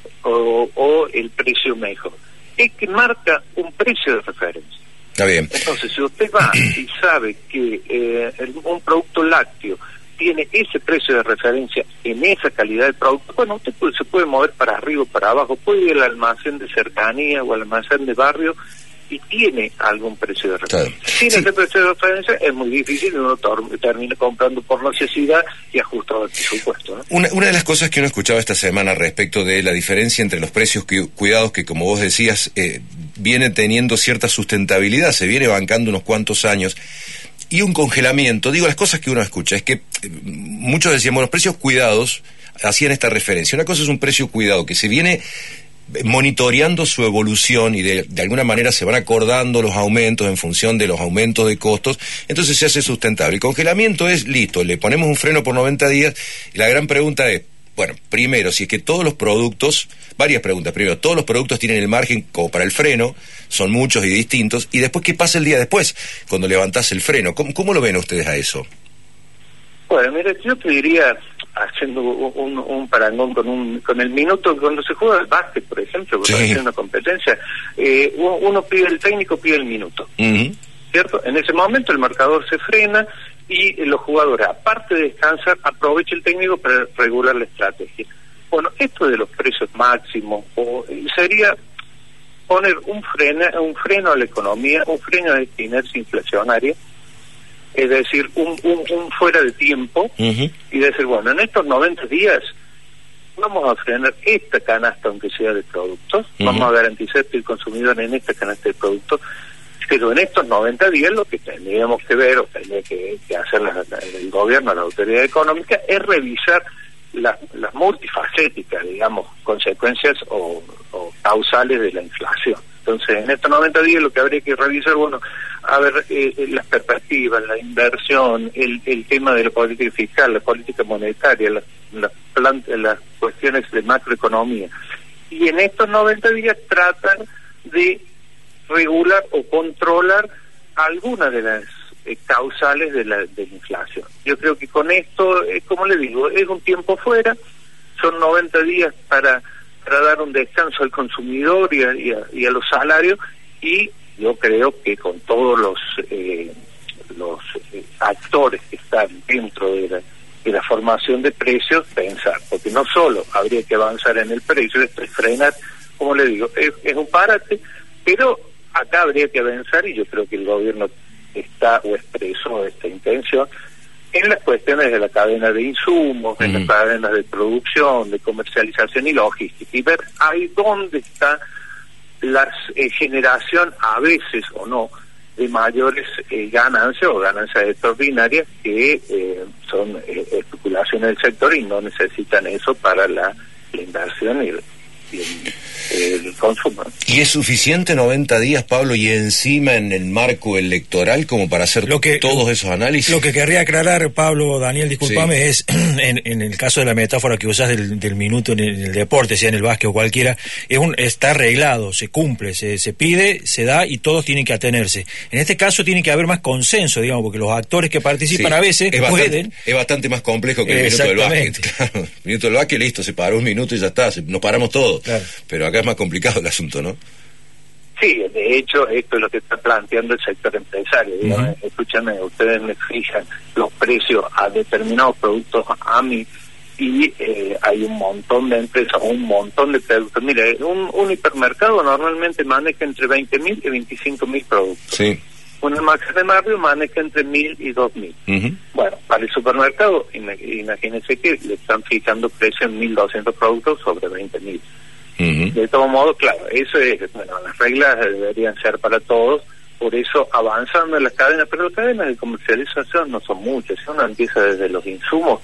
o el precio mejor, es que marca un precio de referencia. Está bien. Entonces, si usted va y sabe que un producto lácteo tiene ese precio de referencia en esa calidad de producto, bueno, usted se puede mover para arriba o para abajo, puede ir al almacén de cercanía o al almacén de barrio y tiene algún precio de referencia. Claro. Sin ese precio de referencia es muy difícil, uno termina comprando por necesidad y ajustado al presupuesto, ¿no? Una de las cosas que uno escuchaba esta semana respecto de la diferencia entre los precios cuidados, que como vos decías, viene teniendo cierta sustentabilidad, se viene bancando unos cuantos años, y un congelamiento, digo, las cosas que uno escucha, es que muchos decían, bueno, los precios cuidados hacían esta referencia. Una cosa es un precio cuidado que se viene monitoreando su evolución y de alguna manera se van acordando los aumentos en función de los aumentos de costos, entonces se hace sustentable. El congelamiento es listo, le ponemos un freno por 90 días y la gran pregunta es, bueno, primero, si es que todos los productos, varias preguntas, primero, todos los productos tienen el margen como para el freno, son muchos y distintos, y después, ¿qué pasa el día después, cuando levantás el freno? ¿Cómo lo ven ustedes a eso? Bueno, mire, yo te diría, haciendo un parangón con el minuto, cuando se juega el básquet, por ejemplo, cuando hace una competencia, el técnico pide el minuto, ¿cierto? En ese momento el marcador se frena y los jugadores, aparte de descansar, aprovecha el técnico para regular la estrategia. Bueno, esto de los precios máximos sería poner un freno a la economía, un freno a esta inercia inflacionaria, es decir, un fuera de tiempo, y decir, bueno, en estos 90 días vamos a frenar esta canasta, aunque sea de productos, vamos a garantizar que el consumidor en esta canasta de productos, pero en estos 90 días lo que tendríamos que ver, o tendría que hacer el gobierno, la autoridad económica, es revisar las multifacéticas, digamos, consecuencias o causales de la inflación. Entonces, en estos 90 días lo que habría que revisar, bueno, a ver, las perspectivas, la inversión, el tema de la política fiscal, la política monetaria, las cuestiones de macroeconomía. Y en estos 90 días tratan de regular o controlar algunas de las causales de la inflación. Yo creo que con esto, como le digo, es un tiempo fuera, son 90 días para dar un descanso al consumidor y a los salarios, y yo creo que con todos los actores que están dentro de la formación de precios, pensar, porque no solo habría que avanzar en el precio, esto es frenar, como le digo, es un parate, pero acá habría que avanzar, y yo creo que el gobierno está o expresó esta intención en las cuestiones de la cadena de insumos, en las cadenas de producción, de comercialización y logística, y ver ahí dónde está la generación, a veces o no, de mayores ganancias o ganancias extraordinarias que son especulaciones del sector y no necesitan eso para la inversión y el consumo. ¿Y es suficiente 90 días, Pablo, y encima en el marco electoral como para hacer todos esos análisis? Lo que querría aclarar, Pablo, Daniel, discúlpame, es en el caso de la metáfora que usás del minuto en el deporte, sea en el básquet o cualquiera, está arreglado, se cumple, se pide, se da y todos tienen que atenerse. En este caso tiene que haber más consenso, digamos, porque los actores que participan a veces pueden... Es bastante más complejo que el minuto del básquet. Claro, el minuto del básquet, listo, se paró un minuto y ya está, nos paramos todos. Claro. Pero acá es más complicado el asunto, ¿no? Sí, de hecho, esto es lo que está planteando el sector empresario. Escúchame, ustedes me fijan los precios a determinados productos a mí y hay un montón de empresas, un montón de productos. Mire, un hipermercado normalmente maneja entre 20.000 y 25.000 productos. Sí. Un almacén de barrio maneja entre 1.000 y 2.000. Bueno, para el supermercado, imagínense que le están fijando precios en 1.200 productos sobre 20.000. De todo modo, claro, eso es, bueno, las reglas deberían ser para todos, por eso avanzando en las cadenas, pero las cadenas de comercialización no son muchas, si uno empieza desde los insumos,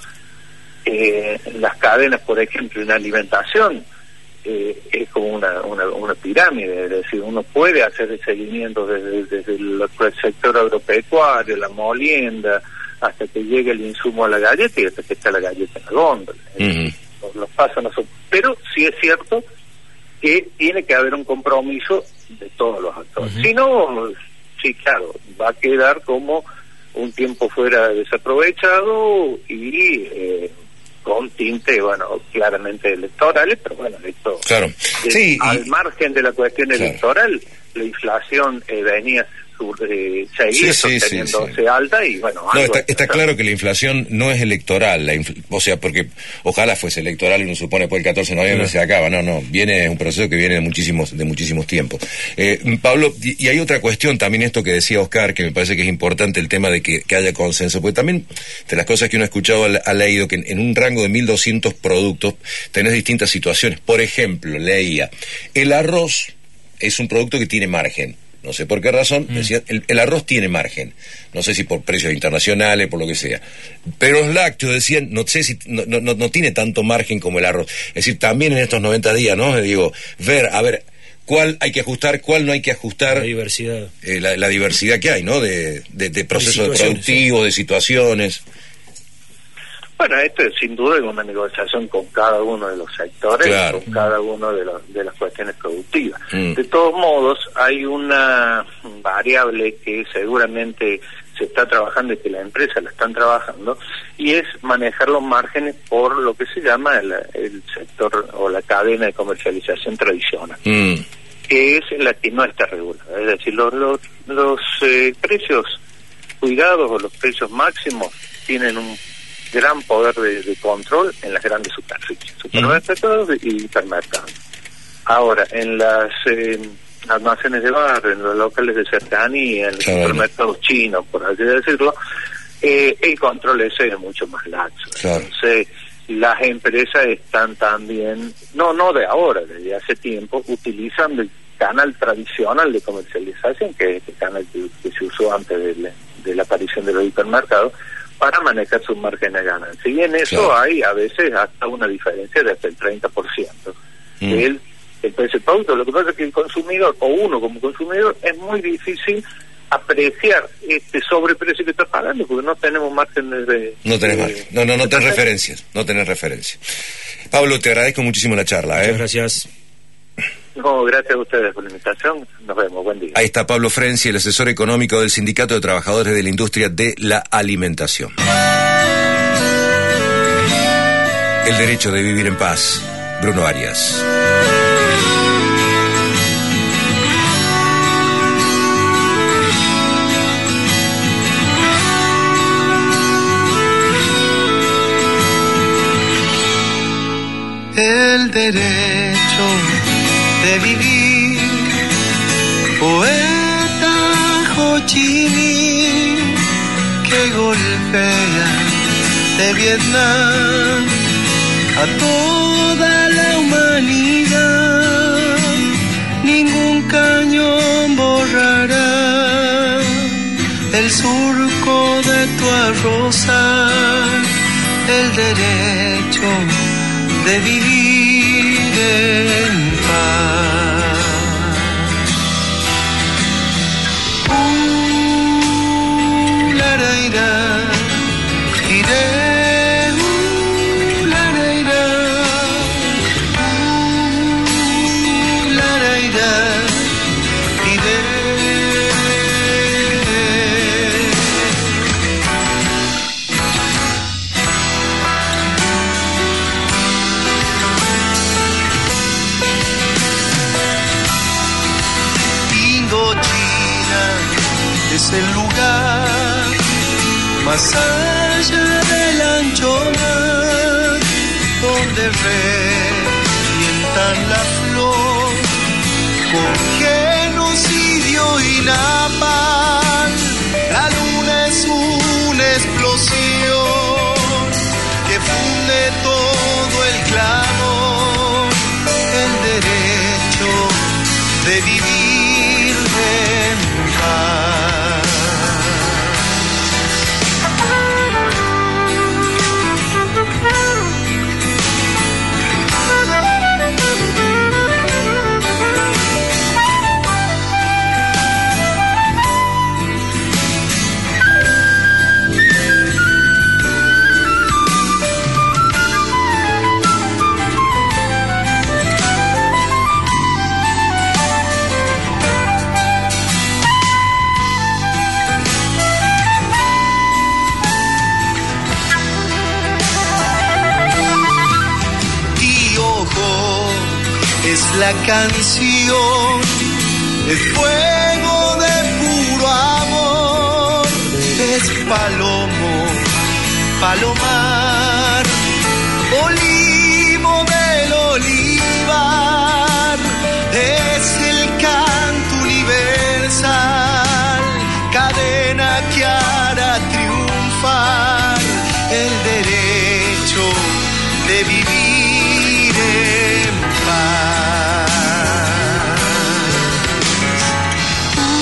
las cadenas, por ejemplo, en alimentación, es como una pirámide, es decir, uno puede hacer el seguimiento desde el sector agropecuario, la molienda, hasta que llegue el insumo a la galleta y hasta que está la galleta en la góndola. Los pasos no son, pero sí es cierto que tiene que haber un compromiso de todos los actores. Si no, sí, claro, va a quedar como un tiempo fuera desaprovechado y con tinte, bueno, claramente electorales, pero bueno, esto, claro. Sí, al margen de la cuestión electoral, la inflación venía seguir sosteniéndose alta y bueno... No, está claro que la inflación no es electoral, o sea, porque ojalá fuese electoral y uno supone después el 14 de noviembre se acaba, no, es un proceso que viene de muchísimos tiempos. Pablo, y hay otra cuestión también, esto que decía Oscar, que me parece que es importante, el tema de que haya consenso, porque también de las cosas que uno ha escuchado ha leído que en un rango de 1.200 productos tenés distintas situaciones. Por ejemplo, leía, el arroz es un producto que tiene margen, no sé por qué razón, decían, el arroz tiene margen, no sé si por precios internacionales, por lo que sea, pero los lácteos decían, no sé si no tiene tanto margen como el arroz. Es decir, también en estos 90 días, ¿no? Digo, a ver, cuál hay que ajustar, cuál no hay que ajustar. La diversidad. La diversidad que hay, ¿no? De procesos productivos, de situaciones. Bueno, esto es sin duda una negociación con cada uno de los sectores, claro, con cada uno de las cuestiones productivas. De todos modos, hay una variable que seguramente se está trabajando y que las empresas la están trabajando, y es manejar los márgenes por lo que se llama el sector o la cadena de comercialización tradicional, que es la que no está regulada. Es decir, los precios cuidados o los precios máximos tienen un gran poder de control en las grandes superficies, supermercados y hipermercados. Ahora, en las almacenes de barrio, en los locales de cercanía, en los supermercados chinos, por así decirlo, el control ese es mucho más laxo. Claro. Entonces, las empresas están también, no de ahora, desde hace tiempo, utilizando el canal tradicional de comercialización, que es el canal que se usó antes de la aparición de los hipermercados, para manejar sus márgenes de ganancia. Y en eso hay a veces hasta una diferencia de hasta el 30% del precio del producto. Lo que pasa es que el consumidor, o uno como consumidor, es muy difícil apreciar este sobreprecio que está pagando, porque no tenemos márgenes de... No tenés margen, no tenés referencias, no tenés referencias. Pablo, te agradezco muchísimo la charla. Muchas gracias. No, gracias a ustedes por la invitación. Nos vemos, buen día. Ahí está Pablo Frenzi, el asesor económico del Sindicato de Trabajadores de la Industria de la Alimentación. El derecho de vivir en paz, Bruno Arias. El derecho de vivir, poeta Ho Chi Minh, que golpea de Vietnam a toda la humanidad. Ningún cañón borrará el surco de tu arrozal. El derecho de vivir en paz. La ra ira, iré, la ra ira, la ra ira, iré. Es el lugar más allá de la anchona, donde revientan la flor con genocidio y napalm. La luna es una explosión que funde todo el clamor. El derecho de vivir en paz. Es la canción de fuego de puro amor. Es palomo, palomar, olivo del olivar. Es el canto universal, cadena que hará triunfar el derecho de vivir en paz.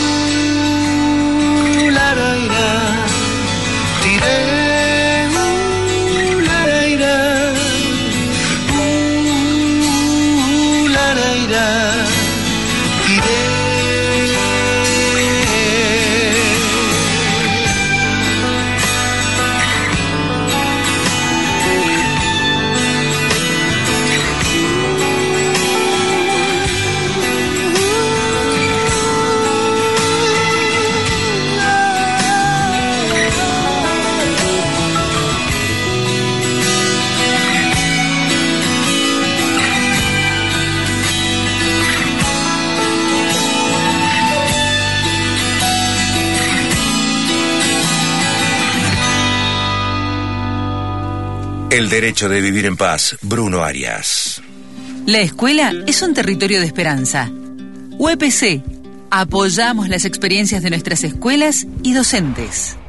El derecho de vivir en paz, Bruno Arias. La escuela es un territorio de esperanza. UPC, apoyamos las experiencias de nuestras escuelas y docentes.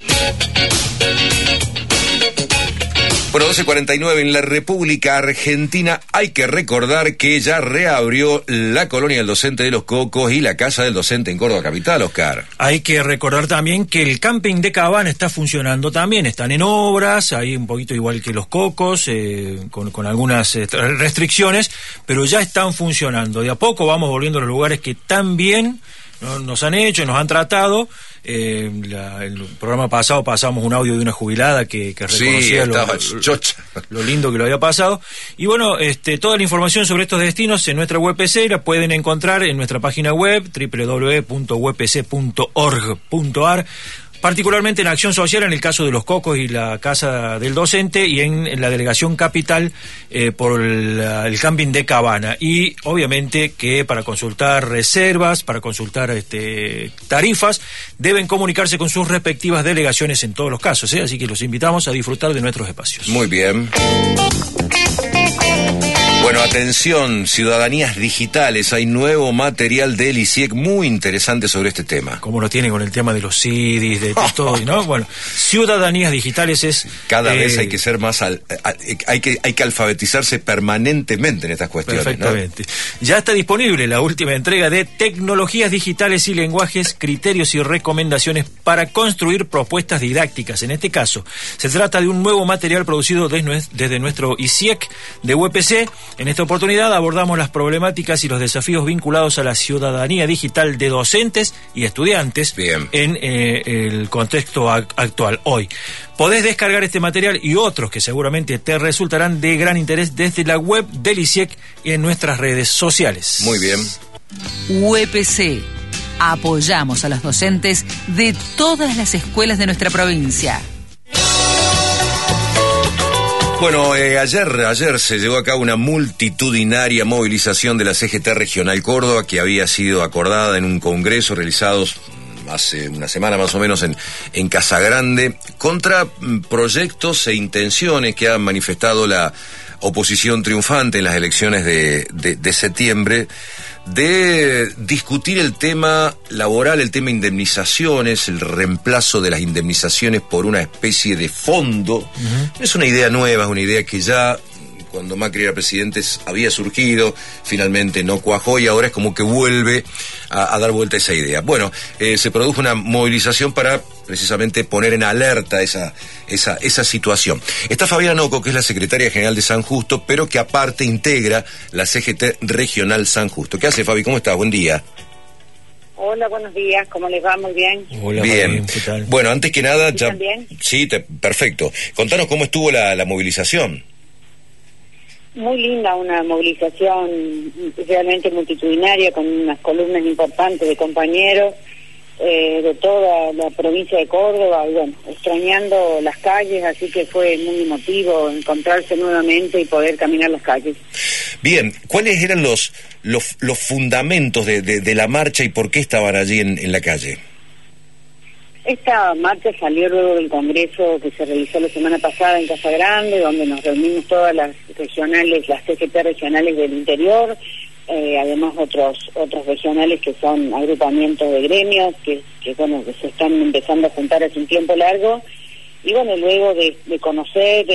Bueno, 12:49 en la República Argentina. Hay que recordar que ya reabrió la colonia del docente de Los Cocos y la casa del docente en Córdoba Capital, Oscar. Hay que recordar también que el camping de Cabana está funcionando también, están en obras, ahí un poquito igual que Los Cocos, con algunas restricciones, pero ya están funcionando. De a poco vamos volviendo a los lugares que tan bien nos han hecho, nos han tratado. El programa pasado pasamos un audio de una jubilada que reconocía lo lindo que lo había pasado. Y bueno, toda la información sobre estos destinos en nuestra UPC la pueden encontrar en nuestra página web www.upc.org.ar, particularmente en acción social en el caso de Los Cocos y la casa del docente, y en la delegación capital por el camping de Cabana. Y obviamente que para consultar reservas, para consultar tarifas, deben comunicarse con sus respectivas delegaciones en todos los casos, así que los invitamos a disfrutar de nuestros espacios. Muy bien. Bueno, atención, ciudadanías digitales, hay nuevo material del ICIEC muy interesante sobre este tema. Como lo tiene con el tema de los CIDIs, de todo, ¿no? Bueno, ciudadanías digitales es... Cada vez hay que ser más... hay que alfabetizarse permanentemente en estas cuestiones. Perfectamente. ¿No? Ya está disponible la última entrega de Tecnologías Digitales y Lenguajes, Criterios y Recomendaciones para construir propuestas didácticas. En este caso, se trata de un nuevo material producido desde nuestro ICIEC de UPC. En esta oportunidad abordamos las problemáticas y los desafíos vinculados a la ciudadanía digital de docentes y estudiantes. Bien. En el contexto actual hoy. Podés descargar este material y otros que seguramente te resultarán de gran interés desde la web del ICIEC y en nuestras redes sociales. Muy bien. UPC. Apoyamos a los docentes de todas las escuelas de nuestra provincia. Bueno, ayer se llevó a cabo una multitudinaria movilización de la CGT Regional Córdoba que había sido acordada en un congreso realizado hace una semana más o menos en Casa Grande contra proyectos e intenciones que ha manifestado la oposición triunfante en las elecciones de septiembre, de discutir el tema laboral, el tema indemnizaciones, el reemplazo de las indemnizaciones por una especie de fondo. Uh-huh. Es una idea nueva, es una idea que ya cuando Macri era presidente había surgido, finalmente no cuajó y ahora es como que vuelve a dar vuelta a esa idea. Bueno, se produjo una movilización para precisamente poner en alerta esa situación. Está Fabiana Oco, que es la secretaria general de San Justo, pero que aparte integra la CGT Regional San Justo. ¿Qué hace, Fabi? ¿Cómo estás? Buen día. Hola, buenos días. ¿Cómo les va? Muy bien. Hola, bien. ¿Qué tal? Bueno, antes que nada... ¿Sí, también? Sí, perfecto. Contanos cómo estuvo la movilización. Muy linda, una movilización realmente multitudinaria con unas columnas importantes de compañeros de toda la provincia de Córdoba, y bueno, extrañando las calles, así que fue muy emotivo encontrarse nuevamente y poder caminar las calles. Bien, ¿cuáles eran los fundamentos de la marcha y por qué estaban allí en la calle? Esta marcha salió luego del congreso que se realizó la semana pasada en Casa Grande, donde nos reunimos todas las regionales, las CGT regionales del interior, además otros regionales que son agrupamientos de gremios que se están empezando a juntar hace un tiempo largo, y bueno, luego de conocer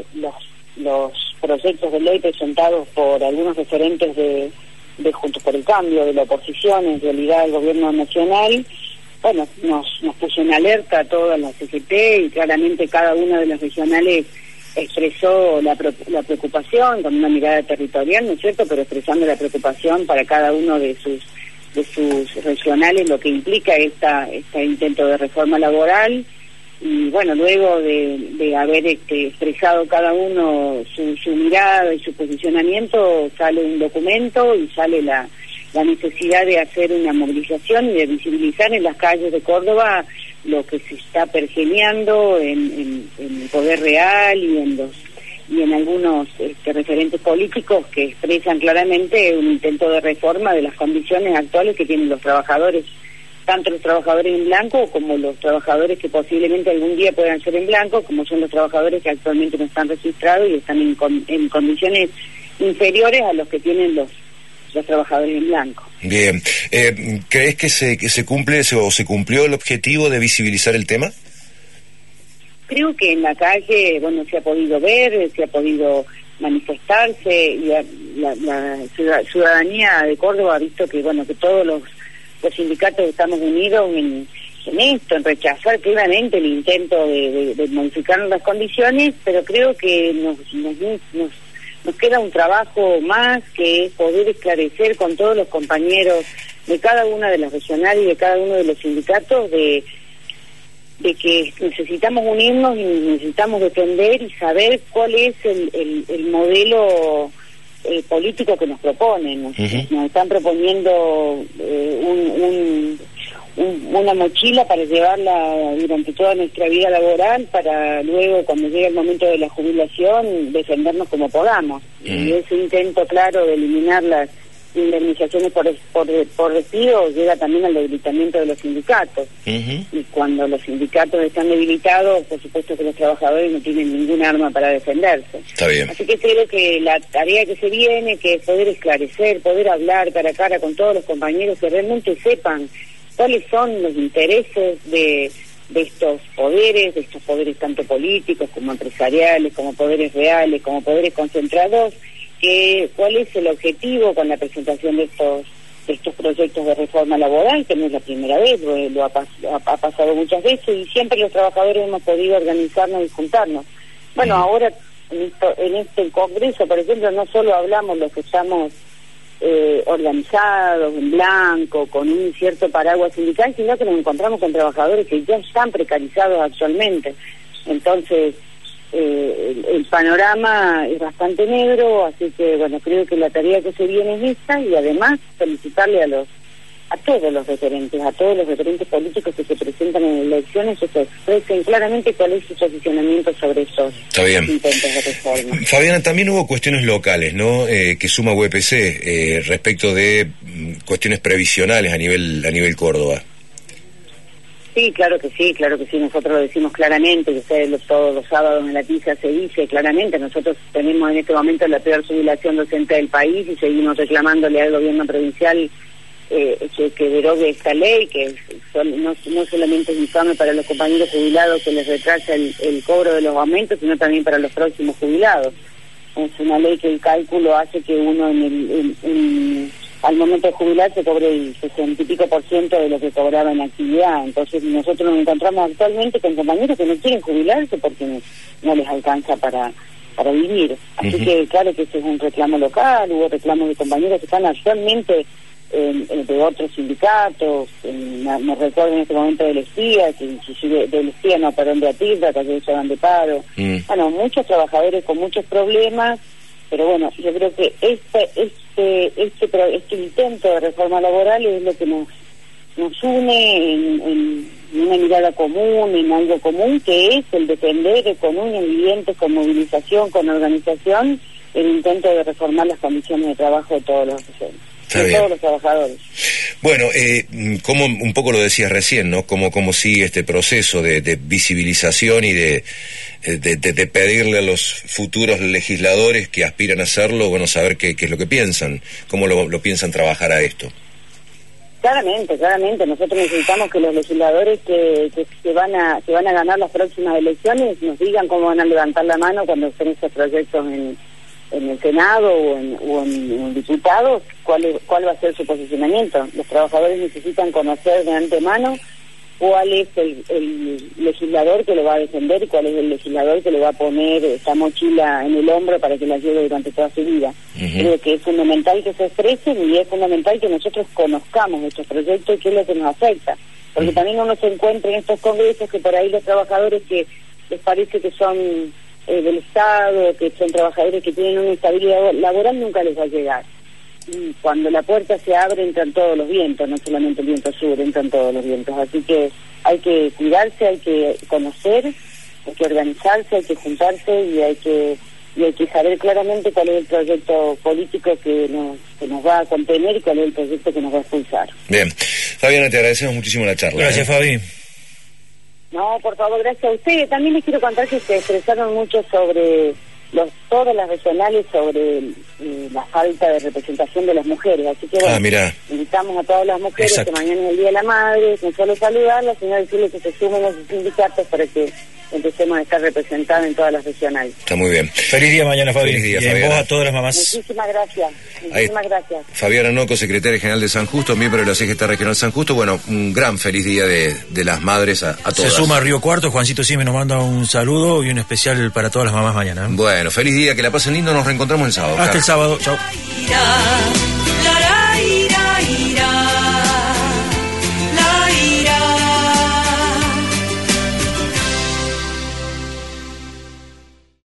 los proyectos de ley presentados por algunos referentes de Juntos por el Cambio, de la oposición, en realidad el gobierno nacional, bueno, nos puso en alerta a todas las CGT y claramente cada una de las regionales expresó la preocupación con una mirada territorial, ¿no es cierto?, pero expresando la preocupación para cada uno de sus regionales, lo que implica este intento de reforma laboral. Y bueno, luego de haber expresado cada uno su mirada y su posicionamiento, sale un documento y sale la necesidad de hacer una movilización y de visibilizar en las calles de Córdoba lo que se está pergeñando en el poder real y en algunos referentes políticos que expresan claramente un intento de reforma de las condiciones actuales que tienen los trabajadores, tanto los trabajadores en blanco como los trabajadores que posiblemente algún día puedan ser en blanco, como son los trabajadores que actualmente no están registrados y están en condiciones inferiores a los que tienen los trabajadores en blanco. Bien, ¿crees que se cumple o se cumplió el objetivo de visibilizar el tema? Creo que en la calle, bueno, se ha podido ver, se ha podido manifestarse y la ciudadanía de Córdoba ha visto que, bueno, que todos los sindicatos estamos unidos en esto, en rechazar claramente el intento de modificar las condiciones, pero creo que nos queda un trabajo más, que es poder esclarecer con todos los compañeros de cada una de las regionales y de cada uno de los sindicatos de que necesitamos unirnos y necesitamos defender y saber cuál es el modelo político que nos proponen. Nos están proponiendo una mochila para llevarla durante toda nuestra vida laboral, para luego, cuando llegue el momento de la jubilación, defendernos como podamos. Y ese intento claro de eliminar las indemnizaciones por despido llega también al debilitamiento de los sindicatos. Y cuando los sindicatos están debilitados, por supuesto que los trabajadores no tienen ningún arma para defenderse. Está bien. Así que creo que la tarea que se viene, que es poder esclarecer, poder hablar cara a cara con todos los compañeros que realmente sepan cuáles son los intereses de estos poderes tanto políticos como empresariales, como poderes reales, como poderes concentrados, que cuál es el objetivo con la presentación de estos proyectos de reforma laboral, que no es la primera vez, lo ha pasado muchas veces, y siempre los trabajadores hemos podido organizarnos y juntarnos. Bueno, ahora en este Congreso, por ejemplo, no solo hablamos los que estamos organizados, en blanco, con un cierto paraguas sindical, sino que nos encontramos con trabajadores que ya están precarizados actualmente. Entonces, el panorama es bastante negro, así que, bueno, creo que la tarea que se viene es esta, y además felicitarle a todos los referentes políticos que se presentan en elecciones, que se expresen claramente cuál es su posicionamiento sobre esos intentos de reforma. Fabiana, también hubo cuestiones locales, ¿no?, que suma UPC respecto de cuestiones previsionales a nivel Córdoba. Sí, claro que sí, nosotros lo decimos claramente, que ustedes todos los sábados en la tiza se dice claramente, nosotros tenemos en este momento la peor jubilación docente del país y seguimos reclamándole al gobierno provincial que derogue esta ley, que no solamente es infame para los compañeros jubilados que les retrasa el cobro de los aumentos, sino también para los próximos jubilados. Es una ley que el cálculo hace que uno al momento de jubilarse cobre el 60 y pico % de lo que cobraba en actividad. Entonces nosotros nos encontramos actualmente con compañeros que no quieren jubilarse porque no les alcanza para vivir. Así que claro que ese es un reclamo local, hubo reclamos de compañeros que están actualmente de otros sindicatos, me recuerdo en este momento de Lespía, que inclusive de Lespía de Atilda, que ayer se van de paro. Bueno, muchos trabajadores con muchos problemas, pero bueno, yo creo que este intento de reforma laboral es lo que nos une en una mirada común, en algo común, que es el defender con uñas y dientes, con movilización, con organización, el intento de reformar las condiciones de trabajo de todos los todos los trabajadores. Bueno, como un poco lo decías recién, ¿no? Cómo sigue este proceso de visibilización y de pedirle a los futuros legisladores que aspiran a hacerlo, bueno, saber qué es lo que piensan, cómo lo piensan trabajar a esto. Claramente, nosotros necesitamos que los legisladores que van a ganar las próximas elecciones nos digan cómo van a levantar la mano cuando estén estos proyectos en el Senado o en diputados, cuál va a ser su posicionamiento. Los trabajadores necesitan conocer de antemano cuál es el legislador que lo va a defender y cuál es el legislador que le va a poner esa mochila en el hombro para que la lleve durante toda su vida. Creo que es fundamental que se expresen y es fundamental que nosotros conozcamos estos proyectos y qué es lo que nos afecta. Porque también uno se encuentra en estos congresos que por ahí los trabajadores que les parece que son del Estado, que son trabajadores que tienen una estabilidad laboral, nunca les va a llegar. Y cuando la puerta se abre entran todos los vientos, no solamente el viento sur, entran todos los vientos. Así que hay que cuidarse, hay que conocer, hay que organizarse, hay que juntarse y hay que saber claramente cuál es el proyecto político que nos va a contener y cuál es el proyecto que nos va a expulsar. Bien. Fabiana, te agradecemos muchísimo la charla. Gracias, Fabi. No, por favor, gracias a ustedes. También les quiero contar que se expresaron mucho sobre todas las regionales, sobre la falta de representación de las mujeres. Así que bueno, invitamos a todas las mujeres. Exacto. Que mañana es el Día de la Madre, con solo saludarlas, sino decirles que se sumen a sus sindicatos para que empecemos a estar representados en todas las regionales. Está muy bien. Feliz día mañana, Fabi. Feliz día, y en vos a todas las mamás. Muchísimas gracias. Gracias. Fabiana Noco, secretaria general de San Justo, miembro de la CGT Regional San Justo. Bueno, un gran feliz día de las madres a todas. Se suma Río Cuarto, Juancito Sime nos manda un saludo y un especial para todas las mamás mañana. Bueno, feliz día, que la pasen lindo, nos reencontramos el sábado. Hasta el sábado, chao.